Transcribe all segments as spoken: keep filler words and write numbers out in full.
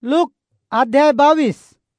Look अध्याय बावीस.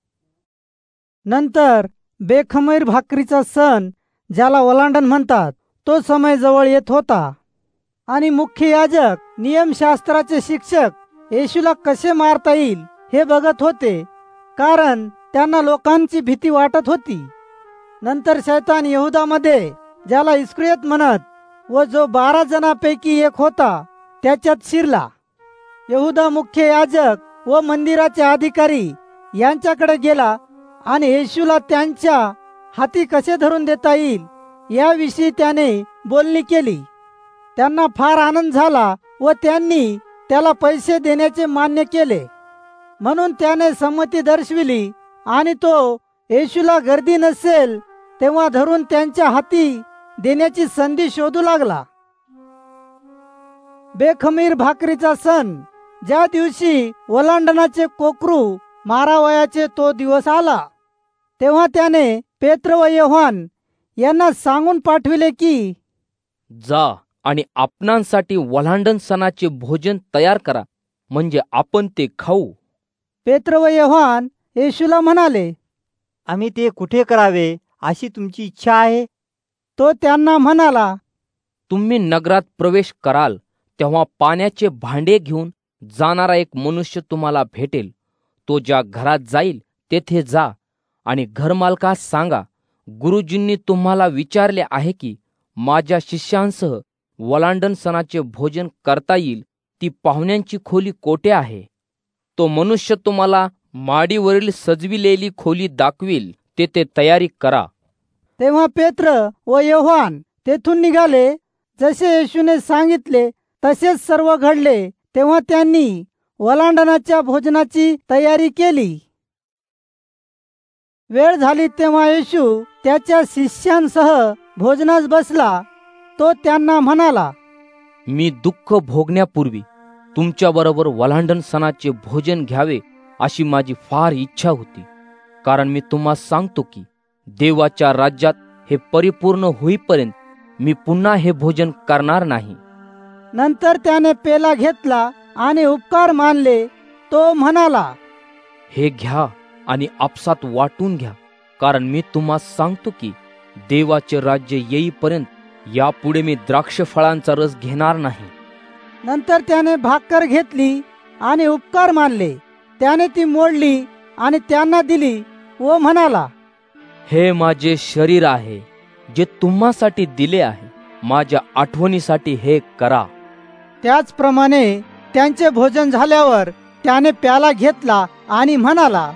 नंतर बेखमीर भाकरीचा सण, ज्याला ओलांडण म्हणतात, तो समय जवळ येत होता. आणि मुख्य याजक, नियमशास्त्राचे शिक्षक येशूला कसे मारता येईल हे बघत होते, कारण त्यांना लोकांची भीती वाटत होती. नंतर शैतान यहुदामध्ये, ज्याला इस्करियोत म्हणत व जो बारा जणांपैकी एक होता, त्याच्यात शिरला. यहुदा मुख्य याजक व मंदिराचे अधिकारी यांच्याकडे गेला आणि येशूला त्यांच्या हाती कसे धरून देता येईल याविषयी त्याने बोलणी केली. त्यांना फार आनंद झाला व त्यांनी त्याला पैसे देण्याचे मान्य केले. म्हणून त्याने संमती दर्शविली आणि तो येशूला गर्दी नसेल तेव्हा धरून त्यांच्या हाती देण्याची संधी शोधू लागला. बेखमीर भाकरीचा सण, ज्या दिवशी ओलांडणाचे कोकरू मारावयाचे तो दिवस आला, तेव्हा त्याने पेत्र व योहान यांना सांगून पाठविले की, जा आणि आपणांसाठी ओलांडण सणाचे भोजन तयार करा, म्हणजे आपण ते खाऊ. पेत्र व योहान येशूला म्हणाले, आम्ही ते कुठे करावे अशी तुमची इच्छा आहे? तो त्यांना म्हणाला, तुम्ही नगरात प्रवेश कराल तेव्हा पाण्याचे भांडे घेऊन जाणारा एक मनुष्य तुम्हाला भेटेल. तो ज्या घरात जाईल तेथे जा आणि घरमालकास सांगा, गुरुजींनी तुम्हाला विचारले आहे की माझ्या शिष्यांसह ओलांडण सणाचे भोजन करता येईल, ती पाहुण्यांची खोली कोठे आहे. तो मनुष्य तुम्हाला माडीवरील सजविलेली खोली दाखवील, तेथे तयारी करा. तेव्हा पेत्र व योहान तेथून निघाले. जसे येशूने सांगितले तसेच सर्व घडले. तेव्हा त्यांनी ओलांडणाच्या भोजनाची तयारी केली. वेळ झाली तेव्हा येशू त्याच्या शिष्यांसह भोजनास बसला. तो त्यांना म्हणाला, मी दुःख भोगण्यापूर्वी तुमच्याबरोबर ओलांडण सणाचे भोजन घ्यावे अशी माझी फार इच्छा होती. कारण मी तुम्हाला सांगतो की देवाच्या राज्यात हे परिपूर्ण होईपर्यंत मी पुन्हा हे भोजन करणार नाही. नंतर त्याने पेला घेतला आणि उपकार मानले. तो म्हणाला, हे घ्या आणि आपसात वाटून घ्या, कारण मी तुम्हाला सांगतो की देवाचे राज्य येईपर्यंत यापुढे मी द्राक्ष फळांचा रस घेणार नाही. नंतर त्याने भाकर घेतली आणि उपकार मानले. त्याने ती मोडली आणि त्यांना दिली व म्हणाला, हे माझे शरीर आहे, जे तुम्हासाठी दिले आहे. माझ्या आठवणीसाठी हे करा. त्याचप्रमाणे त्यांचे भोजन झाल्यावर त्याने प्याला घेतला आणि म्हणाला,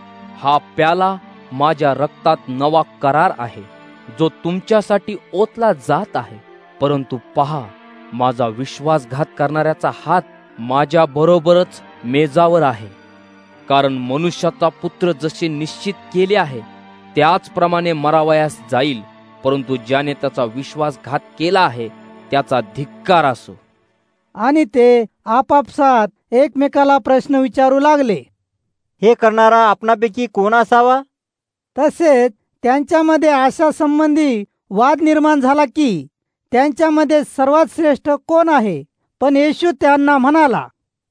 हा प्याला माझ्या रक्तात नवा करार आहे, जो तुमच्यासाठी ओतला जात आहे. परंतु पहा, माझा विश्वासघात करणाऱ्याचा हात माझ्या बरोबरच मेजावर आहे. कारण मनुष्याचा पुत्र जसे निश्चित केले आहे त्याचप्रमाणे मरावयास जाईल, परंतु ज्याने त्याचा विश्वासघात केला आहे त्याचा धिक्कार असो. आणि ते आपापसात एकमेकाला प्रश्न विचारू लागले, हे करणारा आपणापैकी कोण असावा? तसेच त्यांच्यामध्ये अशा संबंधी वाद निर्माण झाला की त्यांच्यामध्ये सर्वात श्रेष्ठ कोण आहे. पण येशू त्यांना म्हणाला,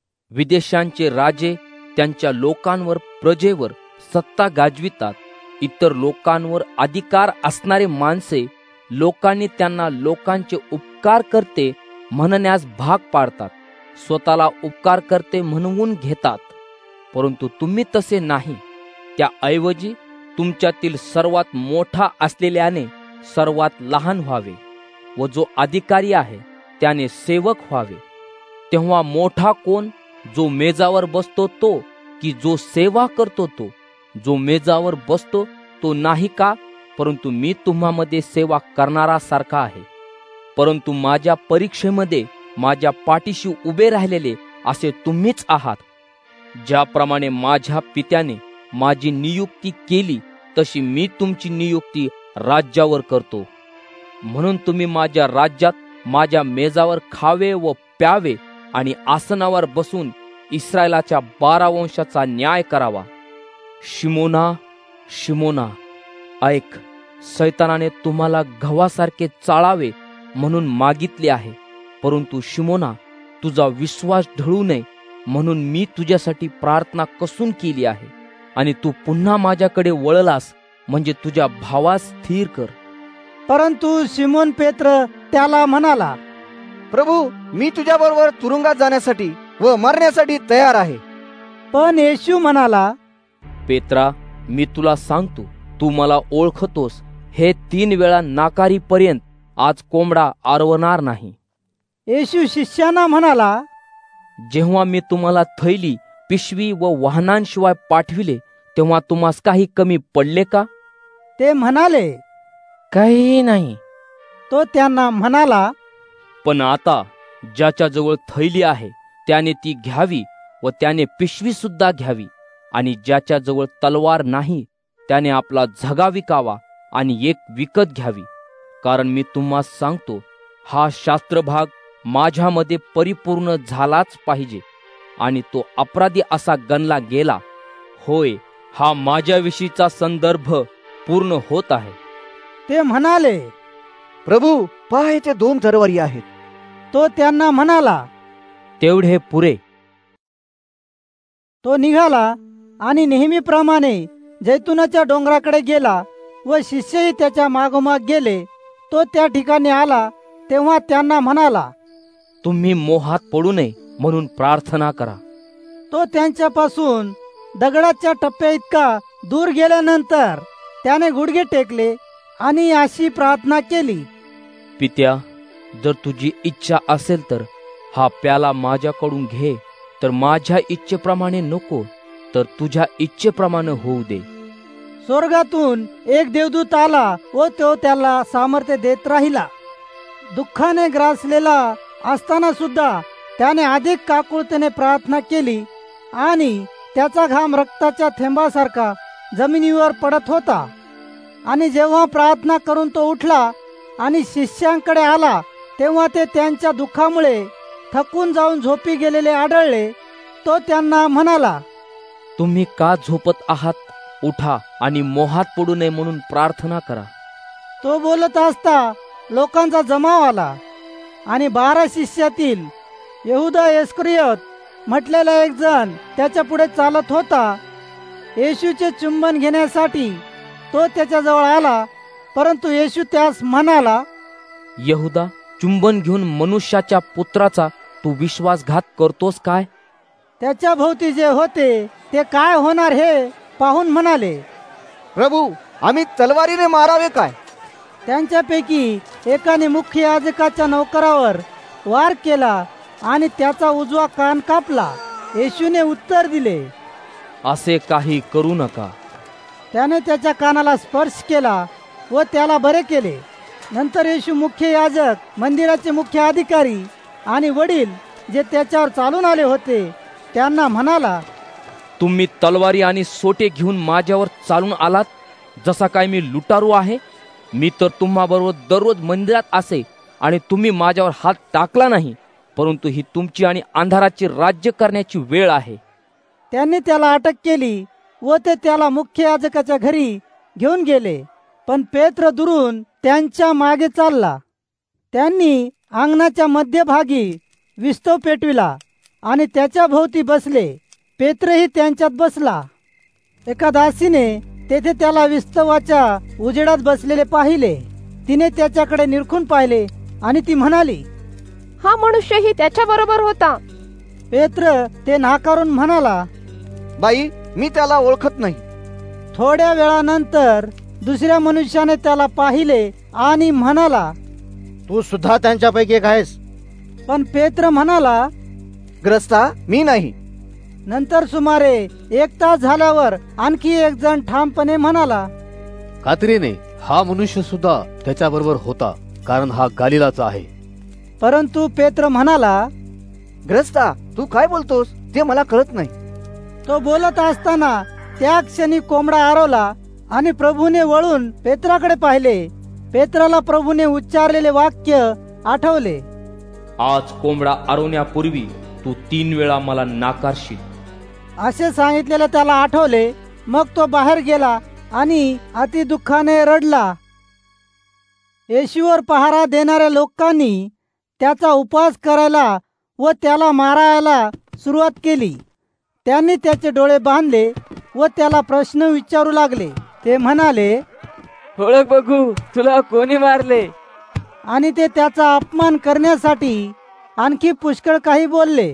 विदेशांचे राजे त्यांच्या लोकांवर प्रजेवर सत्ता गाजवितात. इतर लोकांवर अधिकार असणारे माणसे लोकांनी त्यांना लोकांचे उपकार करते म्हणण्यास भाग पाडतात. स्वतःला उपकार करते म्हणवून घेतात. परंतु तुम्ही तसे नाही. त्याऐवजी तुमच्यातील सर्वात मोठा असलेल्याने सर्वात लहान व्हावे व जो अधिकारी आहे त्याने सेवक व्हावे. तेव्हा मोठा कोण, जो मेजावर बसतो तो की जो सेवा करतो तो? जो मेजावर बसतो तो नाही का? परंतु मी तुम्हामध्ये सेवा करणारा सारखा आहे. परंतु माझ्या परीक्षेमध्ये माझ्या पाठीशी उभे राहिलेले असे तुम्हीच आहात. ज्याप्रमाणे माझ्या पित्याने माझी नियुक्ती केली तशी मी तुमची नियुक्ती राज्यावर करतो. म्हणून तुम्ही माझ्या राज्यात माझ्या मेजावर खावे व प्यावे आणि आसनावर बसून इस्रायलाच्या बारा वंशाचा न्याय करावा. शिमोना, शिमोना, ऐक, सैतानाने तुम्हाला गव्हासारखे चाळावे म्हणून मागितले आहे. परंतु शिमोना, तुझा विश्वास ढळू नये म्हणून मी तुझ्यासाठी प्रार्थना कसून केली आहे, आणि तू पुन्हा माझ्याकडे वळलास म्हणजे तुझ्या भावास स्थिर कर. परंतु शिमोन पेत्र त्याला म्हणाला, प्रभू, मी तुझ्याबरोबर तुरुंगात जाण्यासाठी व मरण्यासाठी तयार आहे. पण येशू म्हणाला, पेत्रा, मी तुला सांगतो, तू मला ओळखतोस हे तीन वेळा नाकारीपर्यंत आज कोंबडा आरवणार नाही. येशू शिष्यांना म्हणाला, जेव्हा मी तुम्हाला थैली, पिशवी व वाहनांशिवाय पाठविले तेव्हा तुम्हास काही कमी पडले का? ते म्हणाले, काही नाही. तो त्यांना म्हणाला, पण आता ज्याच्याजवळ थैली आहे त्याने ती घ्यावी व त्याने पिशवी सुद्धा घ्यावी, आणि ज्याच्याजवळ तलवार नाही त्याने आपला झगा विकावा आणि एक विकत घ्यावी. कारण मी तुम्हाला सांगतो, हा शास्त्रभाग माझ्यामध्ये परिपूर्ण झालाच पाहिजे. आणि तो अपराधी असा गणला गेला. होय, हा माझ्याविषयीचा संदर्भ पूर्ण होत आहे. ते म्हणाले, प्रभू, पहा, येथे दोन तलवारी आहेत. तो त्यांना म्हणाला, तेवढे पुरे. तो निघाला आणि नेहमीप्रमाणे जैतुनाच्या डोंगराकडे गेला व शिष्यही त्याच्या मागोमाग गेले. तो त्या ठिकाणी आला तेव्हा त्यांना म्हणाला, तुम्ही मोहात पडू नये म्हणून प्रार्थना करा. तो त्यांच्यापासून दगडाच्या टप्प्या इतका दूर गेल्यानंतर त्याने गुडघे टेकले आणि अशी प्रार्थना केली, पित्या, जर तुझी इच्छा असेल तर हा प्याला माझ्याकडून घे, तर माझ्या इच्छेप्रमाणे नको तर तुझ्या इच्छेप्रमाणे होऊ दे. स्वर्गातून एक देवदूत आला व तो त्याला सामर्थ्य देत राहिला. दुःखाने ग्रासलेला असताना सुद्धा त्याने अधिक काकुळतेने प्रार्थना केली आणि त्याचा घाम रक्ताच्या थेंबासारखा जमिनीवर पडत होता. आणि जेव्हा प्रार्थना करून तो उठला आणि शिष्यांकडे आला तेव्हा ते त्यांच्या दुःखामुळे थकून जाऊन झोपी गेलेले आढळले. तो त्यांना म्हणाला, तुम्ही का झोपत आहात? उठा आणि मोहात पडू नये म्हणून प्रार्थना करा. तो बोलत असता लोकांचा जमाव आला आणि बारा शिष्यातील यहुदा इस्करियोत म्हटलेला एक जण त्याच्या पुढे चालत होता. येशूचे चुंबन घेण्यासाठी तो त्याच्याजवळ आला, परंतु येशू त्यास म्हणाला, यहुदा, चुंबन घेऊन मनुष्याच्या पुत्राचा तू विश्वासघात करतोस काय? त्याच्या भोवती जे होते ते काय होणार हे पाहून म्हणाले, प्रभू, आम्ही तलवारीने मारावे काय? त्यांच्यापैकी एकाने मुख्य याजकाच्या नौकरावर वार केला आणि त्याचा उजवा कान कापला. येशूने उत्तर दिले, असे काही करू नका. त्याने त्याच्या कानाला स्पर्श केला व त्याला बरे केले. नंतर येशू मुख्य याजक, मंदिराचे मुख्य अधिकारी आणि वडील जे त्याच्यावर चालून आले होते त्यांना म्हणाला, तुम्ही तलवारी आणि सोटे घेऊन माझ्यावर चालून आलात, जसा काय मी लुटारू आहे? मी तर तुम्हाबरोबर दररोज मंदिरात असे आणि तुम्ही माझ्यावर हात टाकला नाही. परंतु ही तुमची आणि अंधाराची राज्य करण्याची वेळ आहे. त्यांनी त्याला अटक केली व ते त्याला मुख्य याजकाच्या घरी घेऊन गेले. पण पेत्र दुरून त्यांच्या मागे चालला. त्यांनी अंगणाच्या मध्यभागी विस्तव पेटविला आणि त्याच्या भोवती बसले. पेत्रही त्यांच्यात बसला. एका दासीने तेथे त्याला विस्तवाच्या उजेडात बसलेले पाहिले. तिने त्याच्याकडे निरखून पाहिले आणि ती म्हणाली, हा मनुष्यही त्याच्या बरोबर होता. पेत्र ते नाकारून म्हणाला, बाई, मी त्याला ओळखत नाही. थोड्या वेळानंतर दुसऱ्या मनुष्याने त्याला पाहिले आणि म्हणाला, तू सुद्धा त्यांच्यापैकी एक आहेस. पण पेत्र म्हणाला, ग्रस्ता, मी नाही. नंतर सुमारे एक तास झाल्यावर आणखी एक जण ठामपणे म्हणाला, खात्रीने हा मनुष्य सुद्धा त्याच्या बरोबर होता, कारण हा गालिलाचा आहे. परंतु पेत्र म्हणाला, ग्रस्ता, तू काय बोलतोस ते मला कळत नाही. तो बोलत असताना त्या क्षणी कोंबडा आरवला आणि प्रभूने वळून पेत्राकडे पाहिले. पेत्राला प्रभूने उच्चारलेले वाक्य आठवले, आज कोंबडा आरवण्यापूर्वी तू तीन वेळा मला नाकारशील. असे सांगितलेले त्याला आठवले. मग तो बाहेर गेला आणि अति दुःखाने रडला. येशूवर पहारा देणाऱ्या लोकांनी त्याचा उपवास करायला व त्याला मारायला सुरुवात केली. त्यांनी त्याचे डोळे बांधले व त्याला प्रश्न विचारू लागले. ते म्हणाले, ओळख बघू, तुला कोणी मारले? आणि ते त्याचा अपमान करण्यासाठी आणखी पुष्कळ काही बोलले.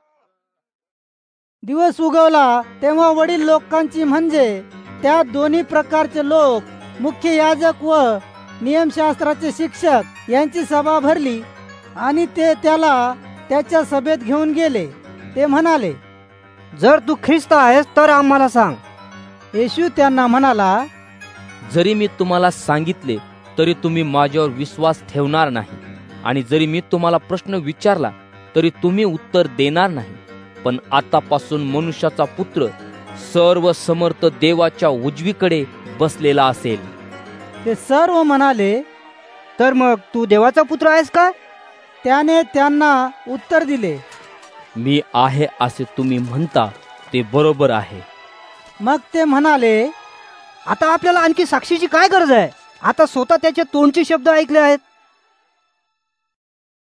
दिवस उगवला तेव्हा वडील लोकांची म्हणजे त्या दोन्ही प्रकारचे लोक, मुख्य याजक व नियमशास्त्राचे शिक्षक यांची सभा भरली आणि ते त्याला त्याच्या सभेत घेऊन गेले. ते म्हणाले, जर तू ख्रिस्त आहेस तर आम्हाला सांग. येशू त्यांना म्हणाला, जरी मी तुम्हाला सांगितले तरी तुम्ही माझ्यावर विश्वास ठेवणार नाही, आणि जरी मी तुम्हाला प्रश्न विचारला तरी तुम्ही उत्तर देणार नाही. पण आतापासून मनुष्याचा पुत्र सर्व समर्थ देवाच्या उजवीकडे बसलेला असेल. ते सर्व म्हणाले, तर मग तू देवाचा पुत्र आहेस का? त्याने त्यांना उत्तर दिले, मी आहे असे तुम्ही म्हणता ते बरोबर आहे. मग ते म्हणाले, आता आपल्याला आणखी साक्षीची काय गरज आहे? आता स्वतः त्याचे तोंडचे शब्द ऐकले आहेत.